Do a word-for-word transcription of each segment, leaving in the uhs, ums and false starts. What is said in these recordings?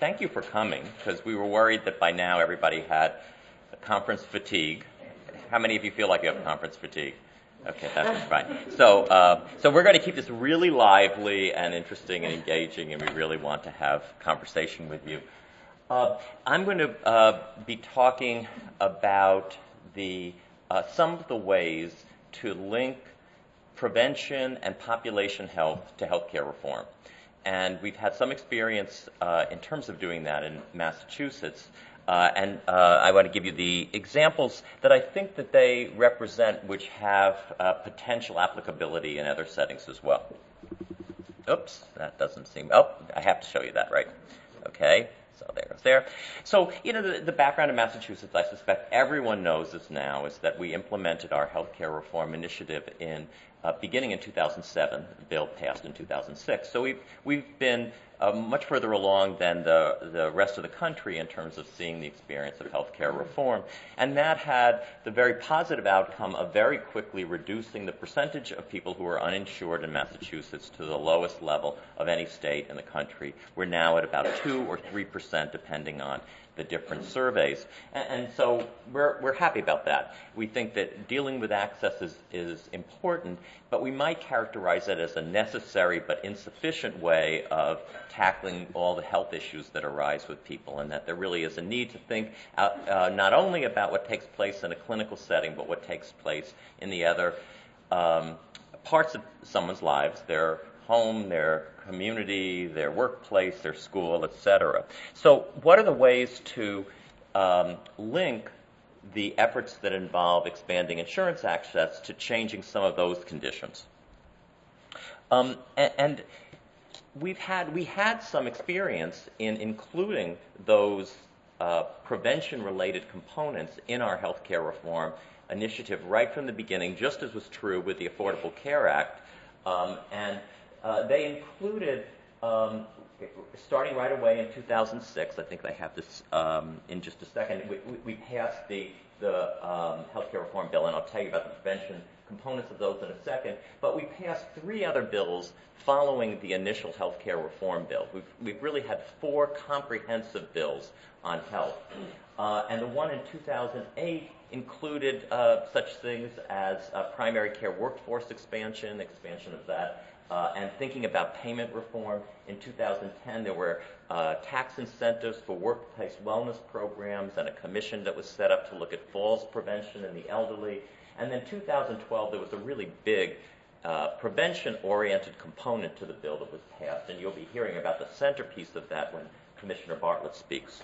thank you for coming, because we were worried that by now everybody had conference fatigue. How many of you feel like you have conference fatigue? Okay, that's fine. So, uh, so we're going to keep this really lively and interesting and engaging, and we really want to have conversation with you. Uh, I'm going to uh, be talking about the uh, some of the ways to link prevention and population health to healthcare reform. And we've had some experience uh, in terms of doing that in Massachusetts. Uh, and uh, I want to give you the examples that I think that they represent, which have uh, potential applicability in other settings as well. Oops, that doesn't seem, oh, I have to show you that, right? Okay, so there it's there. So, you know, the, the background in Massachusetts, I suspect everyone knows this now, is that we implemented our healthcare reform initiative in uh, beginning in two thousand seven. The bill passed in two thousand six. So we've, we've been Uh, much further along than the, the rest of the country in terms of seeing the experience of healthcare reform. And that had the very positive outcome of very quickly reducing the percentage of people who are uninsured in Massachusetts to the lowest level of any state in the country. We're now at about two or three percent, depending on the different surveys. And, and so we're, we're happy about that. We think that dealing with access is, is important, but we might characterize it as a necessary but insufficient way of tackling all the health issues that arise with people, and that there really is a need to think uh, uh, not only about what takes place in a clinical setting, but what takes place in the other um, parts of someone's lives, their home, their community, their workplace, their school, et cetera. So what are the ways to um, link the efforts that involve expanding insurance access to changing some of those conditions? Um, and, and we've had we had some experience in including those uh, prevention-related components in our healthcare reform initiative right from the beginning, just as was true with the Affordable Care Act, um, and uh, they included. Um, Starting right away in two thousand six, I think I have this um, in just a second, we, we passed the, the um, healthcare reform bill, and I'll tell you about the prevention components of those in a second. But we passed three other bills following the initial healthcare reform bill. We've, we've really had four comprehensive bills on health. Uh, and the one in two thousand eight included uh, such things as uh, primary care workforce expansion, expansion of that, Uh, and thinking about payment reform. In two thousand ten, there were uh, tax incentives for workplace wellness programs and a commission that was set up to look at falls prevention in the elderly. And then two thousand twelve, there was a really big uh, prevention-oriented component to the bill that was passed, and you'll be hearing about the centerpiece of that when Commissioner Bartlett speaks.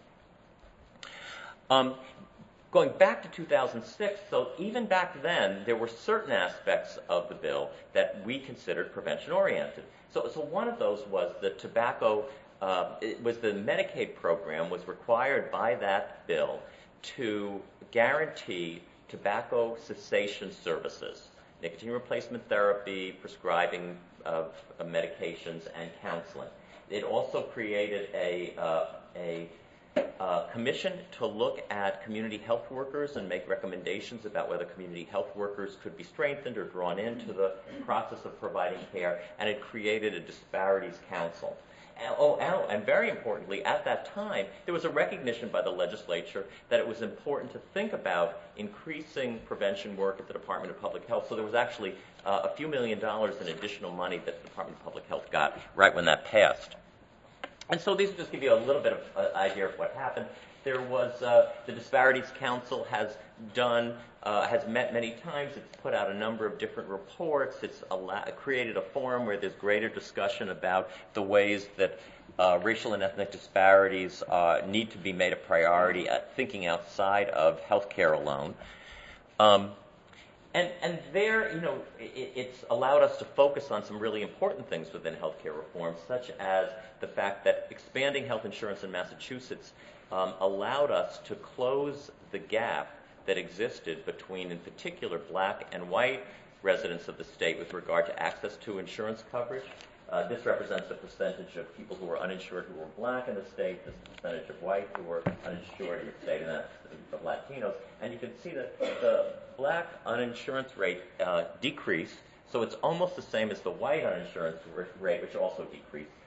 Um, Going back to two thousand six, so even back then, there were certain aspects of the bill that we considered prevention-oriented. So, so one of those was the tobacco, uh, it was the Medicaid program was required by that bill to guarantee tobacco cessation services, nicotine replacement therapy, prescribing of, of medications, and counseling. It also created a, uh, a Uh, commission to look at community health workers and make recommendations about whether community health workers could be strengthened or drawn into the process of providing care, and it created a disparities council. And, oh, and very importantly, at that time, there was a recognition by the legislature that it was important to think about increasing prevention work at the Department of Public Health. So there was actually uh, a few million dollars in additional money that the Department of Public Health got right when that passed. And so these will just give you a little bit of an uh, idea of what happened. There was uh, the Disparities Council has done, uh, has met many times. It's put out a number of different reports. It's al- created a forum where there's greater discussion about the ways that uh, racial and ethnic disparities uh, need to be made a priority at thinking outside of healthcare alone. Um, And, and there, you know, it, it's allowed us to focus on some really important things within healthcare reform, such as the fact that expanding health insurance in Massachusetts um, allowed us to close the gap that existed between, in particular, black and white residents of the state with regard to access to insurance coverage. Uh, this represents the percentage of people who were uninsured who were black in the state, this percentage of white who were uninsured in the state, and that's of Latinos. And you can see that the black uninsurance rate uh, decreased, so it's almost the same as the white uninsurance rate, which also decreased.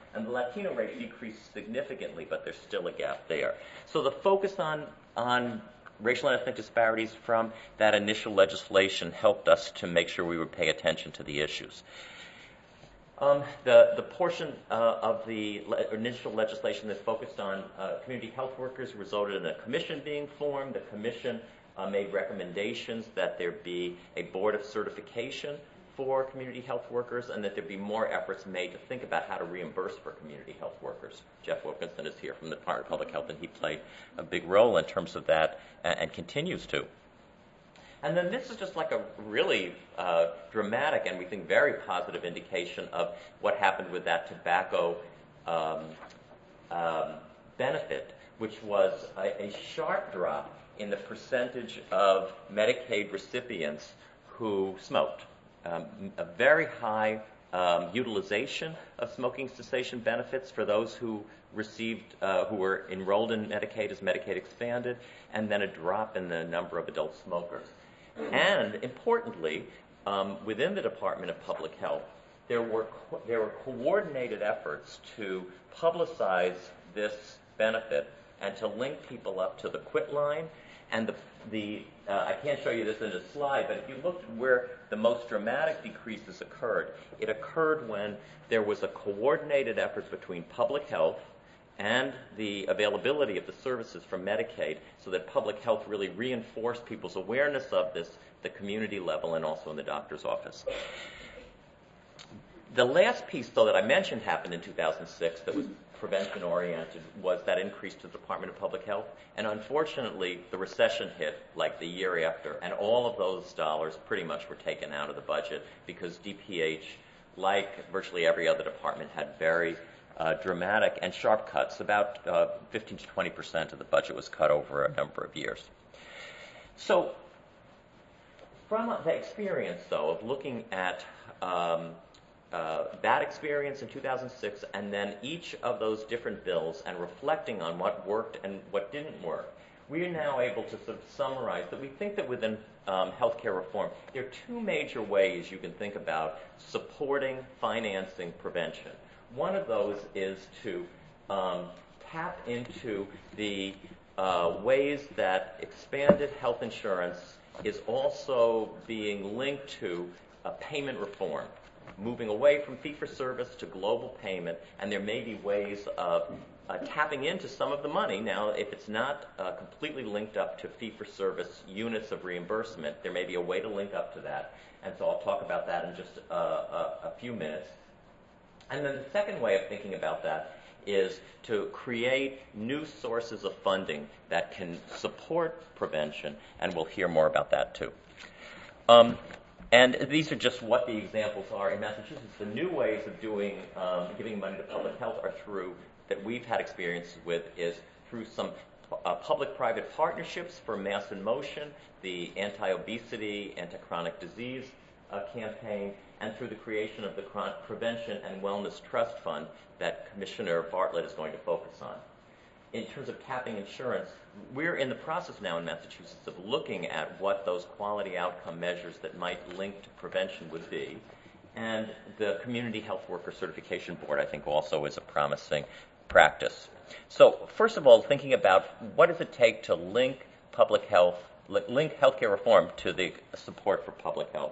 and the Latino rate decreased significantly, but there's still a gap there. So the focus on, on racial and ethnic disparities from that initial legislation helped us to make sure we would pay attention to the issues. Um, the, the portion uh, of the le- initial legislation that focused on uh, community health workers resulted in a commission being formed. The commission uh, made recommendations that there be a board of certification for community health workers and that there be more efforts made to think about how to reimburse for community health workers. Jeff Wilkinson is here from the Department of Public Health, and he played a big role in terms of that and, and continues to. And then this is just like a really uh, dramatic and we think very positive indication of what happened with that tobacco um, um, benefit, which was a, a sharp drop in the percentage of Medicaid recipients who smoked. Um, a very high um, utilization of smoking cessation benefits for those who received, uh, who were enrolled in Medicaid as Medicaid expanded, and then a drop in the number of adult smokers. And importantly, um, within the Department of Public Health, there were co- there were coordinated efforts to publicize this benefit and to link people up to the quit line. And the the uh, I can't show you this in a slide, but if you looked at where the most dramatic decreases occurred, it occurred when there was a coordinated effort between public health and the availability of the services from Medicaid, so that public health really reinforced people's awareness of this, the community level and also in the doctor's office. The last piece, though, that I mentioned happened in two thousand six that was prevention-oriented was that increase to the Department of Public Health. And unfortunately, the recession hit like the year after, and all of those dollars pretty much were taken out of the budget because D P H, like virtually every other department, had very Uh, dramatic and sharp cuts. About uh, fifteen to twenty percent of the budget was cut over a number of years. So from the experience, though, of looking at um, uh, that experience in two thousand six and then each of those different bills and reflecting on what worked and what didn't work, we are now able to sort of summarize that we think that within um, healthcare reform, there are two major ways you can think about supporting, financing prevention. One of those is to um, tap into the uh, ways that expanded health insurance is also being linked to a payment reform, moving away from fee-for-service to global payment, and there may be ways of uh, tapping into some of the money. Now, if it's not uh, completely linked up to fee-for-service units of reimbursement, there may be a way to link up to that, and so I'll talk about that in just uh, a, a few minutes. And then the second way of thinking about that is to create new sources of funding that can support prevention, and we'll hear more about that too. Um, and these are just what the examples are in Massachusetts. The new ways of doing, um, giving money to public health are through, that we've had experience with, is through some uh, public-private partnerships for Mass in Motion, the anti-obesity, anti-chronic disease uh, campaign, and through the creation of the Prevention and Wellness Trust Fund that Commissioner Bartlett is going to focus on. In terms of tapping insurance, we're in the process now in Massachusetts of looking at what those quality outcome measures that might link to prevention would be. And the Community Health Worker Certification Board, I think, also is a promising practice. So first of all, thinking about what does it take to link public health, link healthcare reform to the support for public health.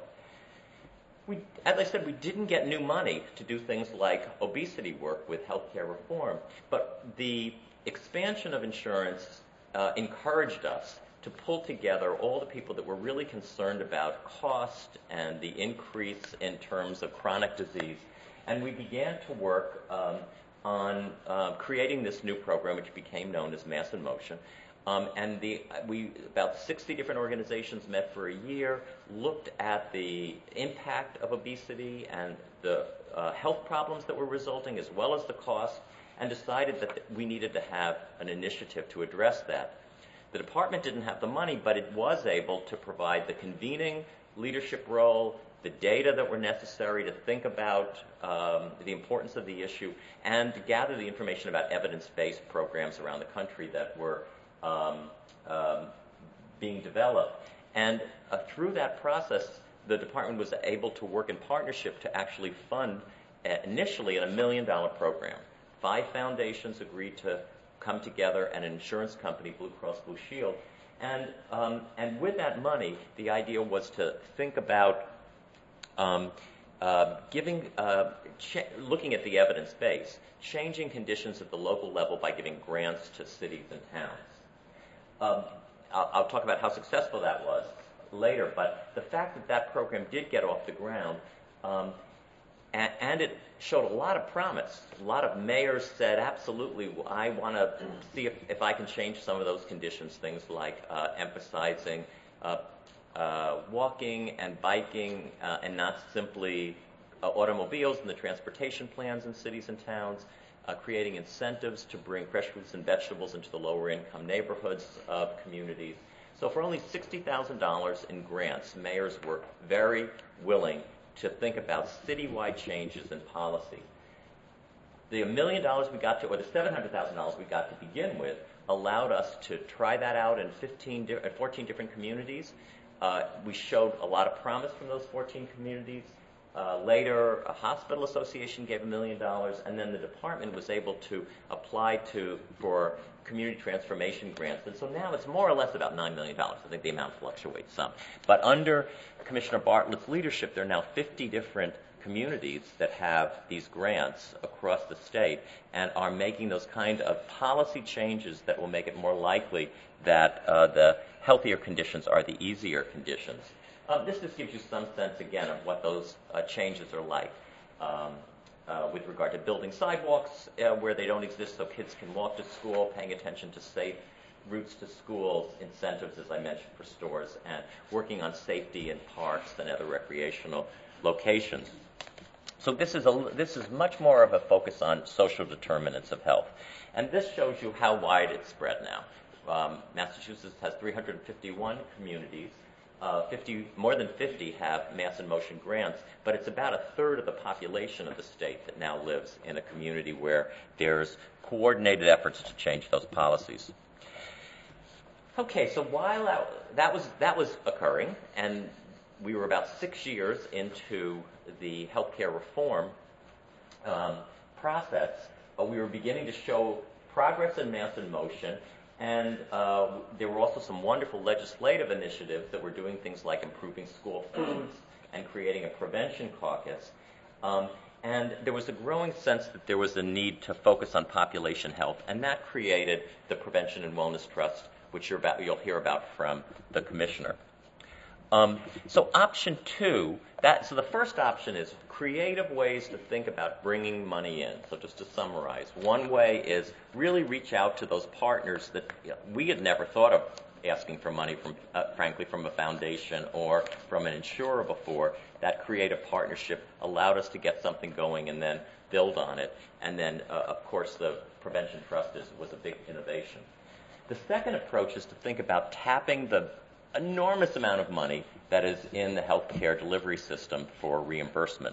We, as I said, we didn't get new money to do things like obesity work with healthcare reform, but the expansion of insurance uh, encouraged us to pull together all the people that were really concerned about cost and the increase in terms of chronic disease. And we began to work um, on uh, creating this new program, which became known as Mass in Motion. Um, and the, we, about sixty different organizations met for a year, looked at the impact of obesity and the uh, health problems that were resulting, as well as the cost, and decided that we needed to have an initiative to address that. The department didn't have the money, but it was able to provide the convening leadership role, the data that were necessary to think about um, the importance of the issue, and to gather the information about evidence-based programs around the country that were Um, um, being developed. And uh, through that process, the department was able to work in partnership to actually fund uh, initially a million dollar program. five foundations agreed to come together, and an insurance company, Blue Cross Blue Shield. And, um, and with that money, the idea was to think about um, uh, giving, uh, ch- looking at the evidence base, changing conditions at the local level by giving grants to cities and towns. Um, I'll, I'll talk about how successful that was later, but the fact that that program did get off the ground, um, and, and it showed a lot of promise. A lot of mayors said, absolutely, I want to see if, if I can change some of those conditions, things like uh, emphasizing uh, uh, walking and biking uh, and not simply uh, automobiles in the transportation plans in cities and towns, uh, creating incentives to bring fresh fruits and vegetables into the lower income neighborhoods of communities. So for only sixty thousand dollars in grants, mayors were very willing to think about citywide changes in policy. The million dollars we got to, or the seven hundred thousand dollars we got to begin with, allowed us to try that out in fifteen, fourteen different communities. Uh, we showed a lot of promise from those fourteen communities. Uh, later, a hospital association gave a million dollars, and then the department was able to apply to for community transformation grants. And so now it's more or less about nine million dollars. I think the amount fluctuates some. But under Commissioner Bartlett's leadership, there are now fifty different communities that have these grants across the state and are making those kind of policy changes that will make it more likely that uh, the healthier conditions are the easier conditions. Um, this just gives you some sense, again, of what those uh, changes are like um, uh, with regard to building sidewalks uh, where they don't exist so kids can walk to school, paying attention to safe routes to schools, incentives, as I mentioned, for stores, and working on safety in parks and other recreational locations. So this is, a, this is much more of a focus on social determinants of health. And this shows you how wide it's spread now. Um, Massachusetts has three hundred fifty-one communities. Uh, fifty, more than fifty have Mass in Motion grants, but it's about a third of the population of the state that now lives in a community where there's coordinated efforts to change those policies. Okay, so while that, that was that was occurring, and we were about six years into the healthcare reform um, process, but we were beginning to show progress in Mass in Motion. And uh, there were also some wonderful legislative initiatives that were doing things like improving school foods and creating a prevention caucus. Um, and there was a growing sense that there was a need to focus on population health, and that created the Prevention and Wellness Trust, which you're about, you'll hear about from the commissioner. Um, so option two, that, so the first option is creative ways to think about bringing money in. So just to summarize, one way is really reach out to those partners that you know, we had never thought of asking for money from, uh, frankly, from a foundation or from an insurer before. That creative partnership allowed us to get something going and then build on it. And then, uh, of course, the Prevention Trust is, was a big innovation. The second approach is to think about tapping the enormous amount of money that is in the healthcare delivery system for reimbursement.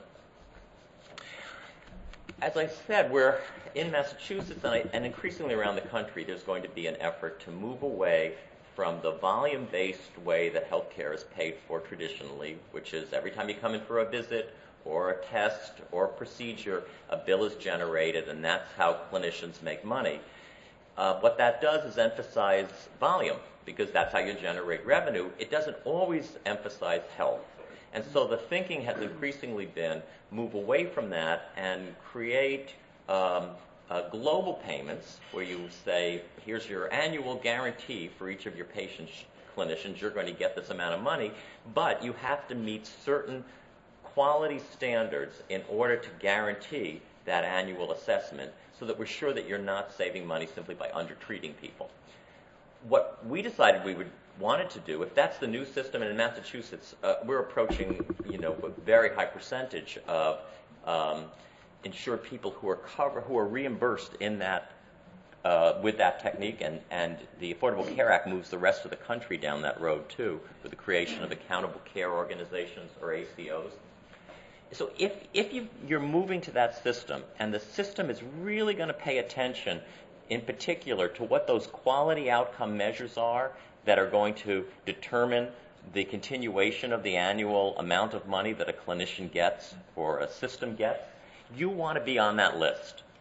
As I said, we're in Massachusetts and, I, and increasingly around the country, there's going to be an effort to move away from the volume-based way that healthcare is paid for traditionally, which is every time you come in for a visit or a test or a procedure, a bill is generated, and that's how clinicians make money. Uh, what that does is emphasize volume, because that's how you generate revenue. It doesn't always emphasize health. And so the thinking has increasingly been move away from that and create um, uh, global payments where you say, here's your annual guarantee for each of your patients, clinicians, you're going to get this amount of money, but you have to meet certain quality standards in order to guarantee that annual assessment so that we're sure that you're not saving money simply by undertreating people. What we decided we would wanted to do, if that's the new system, and in Massachusetts, uh, we're approaching, you know, a very high percentage of um, insured people who are cover, who are reimbursed in that uh, with that technique, and, and the Affordable Care Act moves the rest of the country down that road too, with the creation of accountable care organizations or A C Os. So if if you, you're moving to that system, and the system is really going to pay attention in particular to what those quality outcome measures are that are going to determine the continuation of the annual amount of money that a clinician gets or a system gets, you want to be on that list.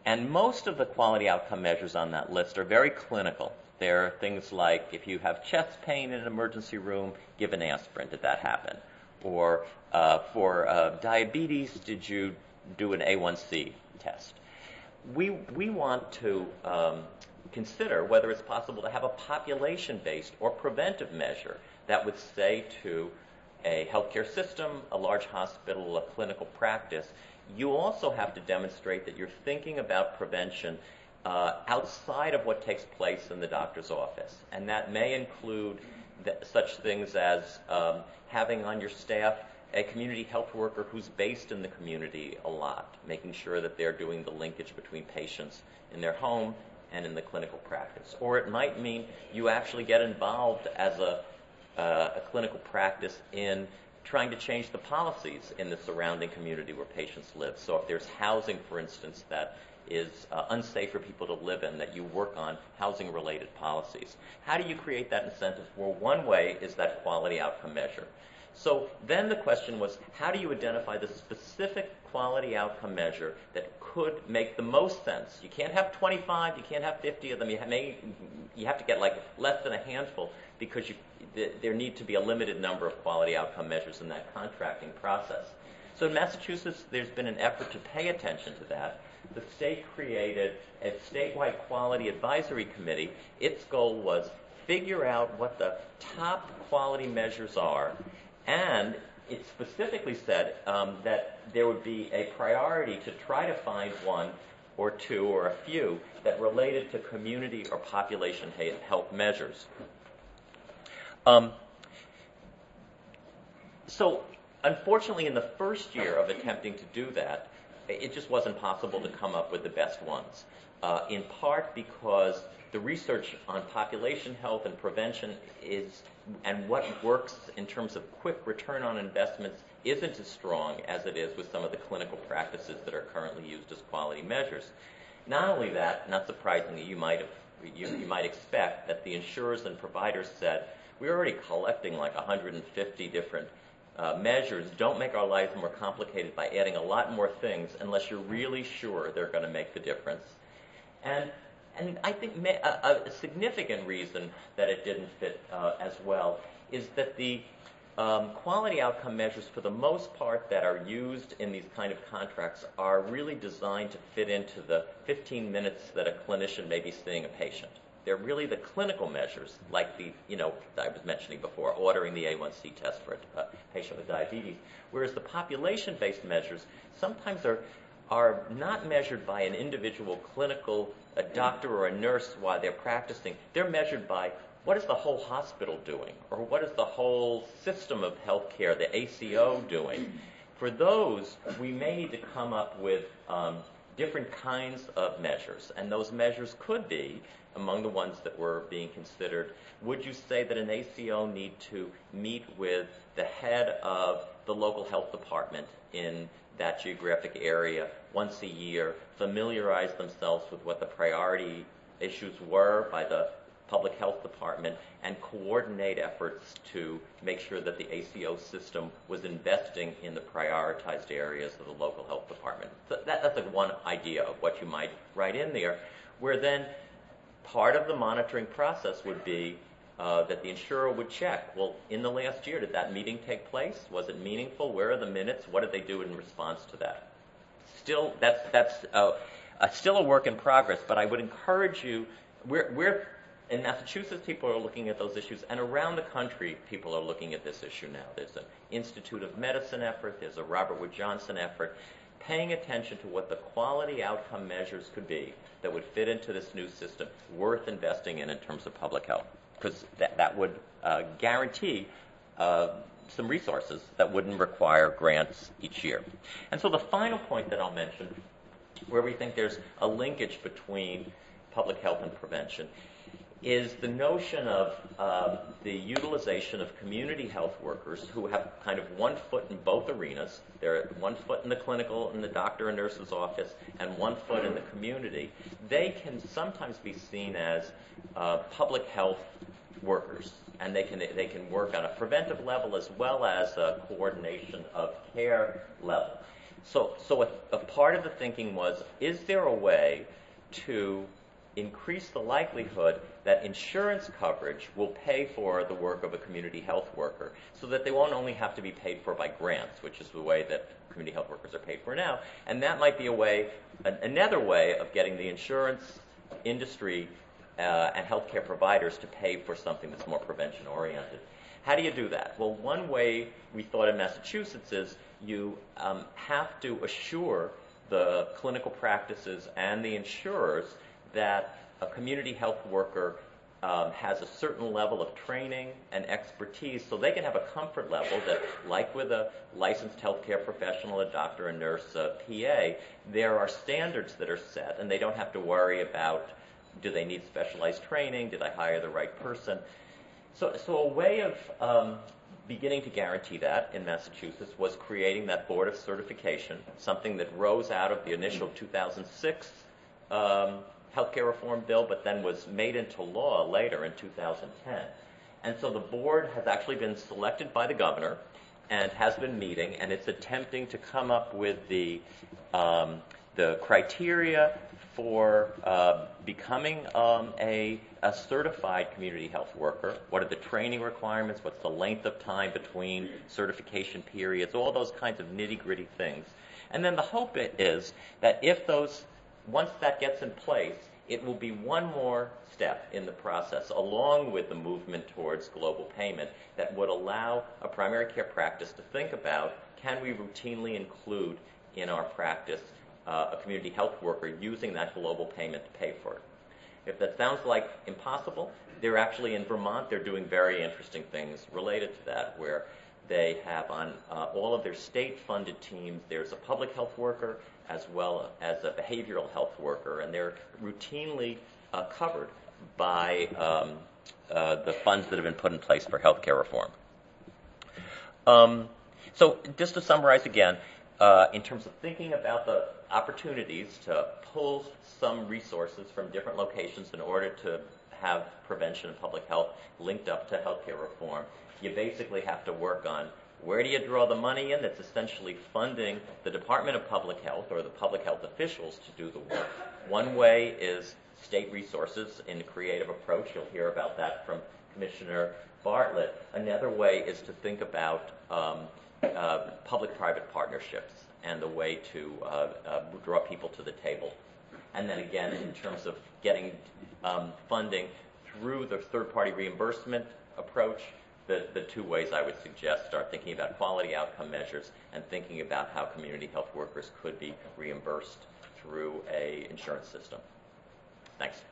And most of the quality outcome measures on that list are very clinical. There are things like, if you have chest pain in an emergency room, give an aspirin. Did that happen? Or uh, for uh, diabetes, did you do an A one C test? We, we want to um, consider whether it's possible to have a population-based or preventive measure that would say to a healthcare system, a large hospital, a clinical practice, you also have to demonstrate that you're thinking about prevention uh, outside of what takes place in the doctor's office. And that may include th- such things as um, having on your staff a community health worker who's based in the community a lot, making sure that they're doing the linkage between patients in their home and in the clinical practice. Or it might mean you actually get involved as a, uh, a clinical practice in trying to change the policies in the surrounding community where patients live. So if there's housing, for instance, that is uh, unsafe for people to live in, that you work on housing-related policies. How do you create that incentive? Well, one way is that quality outcome measure. So then the question was, how do you identify the specific quality outcome measure that could make the most sense? You can't have twenty-five, you can't have fifty of them. You have, may, you have to get like less than a handful because you, th- there need to be a limited number of quality outcome measures in that contracting process. So in Massachusetts, there's been an effort to pay attention to that. The state created a statewide quality advisory committee. Its goal was figure out what the top quality measures are, and it specifically said um, that there would be a priority to try to find one or two or a few that related to community or population health measures. Um, so, unfortunately, in the first year of attempting to do that, it just wasn't possible to come up with the best ones, uh, in part because the research on population health and prevention is, and what works in terms of quick return on investments isn't as strong as it is with some of the clinical practices that are currently used as quality measures. Not only that, not surprisingly, you might have, you, you might expect that the insurers and providers said, we're already collecting like one hundred fifty different uh, measures. Don't make our lives more complicated by adding a lot more things unless you're really sure they're going to make the difference. And And I think a, a significant reason that it didn't fit uh, as well is that the um, quality outcome measures, for the most part, that are used in these kind of contracts are really designed to fit into the fifteen minutes that a clinician may be seeing a patient. They're really the clinical measures, like the, you know, I was mentioning before, ordering the A one C test for a patient with diabetes, whereas the population-based measures sometimes are are not measured by an individual clinical, a doctor or a nurse while they're practicing. They're measured by what is the whole hospital doing, or what is the whole system of healthcare, the A C O, doing. For those, we may need to come up with um, different kinds of measures, and those measures could be, among the ones that were being considered, would you say that an A C O need to meet with the head of the local health department in that geographic area once a year, familiarize themselves with what the priority issues were by the public health department, and coordinate efforts to make sure that the A C O system was investing in the prioritized areas of the local health department. So that, that's like one idea of what you might write in there, where then part of the monitoring process would be Uh, that the insurer would check, well, in the last year, did that meeting take place? Was it meaningful? Where are the minutes? What did they do in response to that? Still, that's that's uh, uh, still a work in progress, but I would encourage you, we're, we're, in Massachusetts, people are looking at those issues, and around the country, people are looking at this issue now. There's an Institute of Medicine effort, there's a Robert Wood Johnson effort, paying attention to what the quality outcome measures could be that would fit into this new system, worth investing in in terms of public health. Because that, that would uh, guarantee uh, some resources that wouldn't require grants each year. And so the final point that I'll mention, where we think there's a linkage between public health and prevention, is the notion of uh, the utilization of community health workers who have kind of one foot in both arenas. They're one foot in the clinical, in the doctor and nurse's office, and one foot in the community. They can sometimes be seen as uh, public health workers, and they can they can work on a preventive level as well as a coordination of care level. So, so a, a part of the thinking was, is there a way to increase the likelihood that insurance coverage will pay for the work of a community health worker so that they won't only have to be paid for by grants, which is the way that community health workers are paid for now. And that might be a way, an, another way of getting the insurance industry uh, and healthcare providers to pay for something that's more prevention oriented. How do you do that? Well, one way we thought in Massachusetts is you um, have to assure the clinical practices and the insurers that a community health worker um, has a certain level of training and expertise so they can have a comfort level that, like with a licensed healthcare professional, a doctor, a nurse, a P A, there are standards that are set, and they don't have to worry about, do they need specialized training? Did I hire the right person? So, so a way of um, beginning to guarantee that in Massachusetts was creating that board of certification, something that rose out of the initial two thousand six um, healthcare reform bill, but then was made into law later in two thousand ten. And so the board has actually been selected by the governor and has been meeting, and it's attempting to come up with the um, the criteria for uh, becoming um, a, a certified community health worker. What are the training requirements? What's the length of time between certification periods? All those kinds of nitty-gritty things. And then the hope is that if those, once that gets in place, it will be one more step in the process, along with the movement towards global payment, that would allow a primary care practice to think about, can we routinely include in our practice Uh, a community health worker using that global payment to pay for it. If that sounds like impossible, they're actually in Vermont, they're doing very interesting things related to that, where they have on uh, all of their state-funded teams, there's a public health worker as well as a behavioral health worker, and they're routinely uh, covered by um, uh, the funds that have been put in place for healthcare reform. Um, so just to summarize again, Uh, in terms of thinking about the opportunities to pull some resources from different locations in order to have prevention and public health linked up to healthcare reform, you basically have to work on where do you draw the money in that's essentially funding the Department of Public Health or the public health officials to do the work. One way is state resources in a creative approach. You'll hear about that from Commissioner Bartlett. Another way is to think about um, Uh, public-private partnerships and the way to uh, uh, draw people to the table. And then again, in terms of getting um, funding through the third-party reimbursement approach, the, the two ways I would suggest start thinking about quality outcome measures and thinking about how community health workers could be reimbursed through a insurance system. Thanks.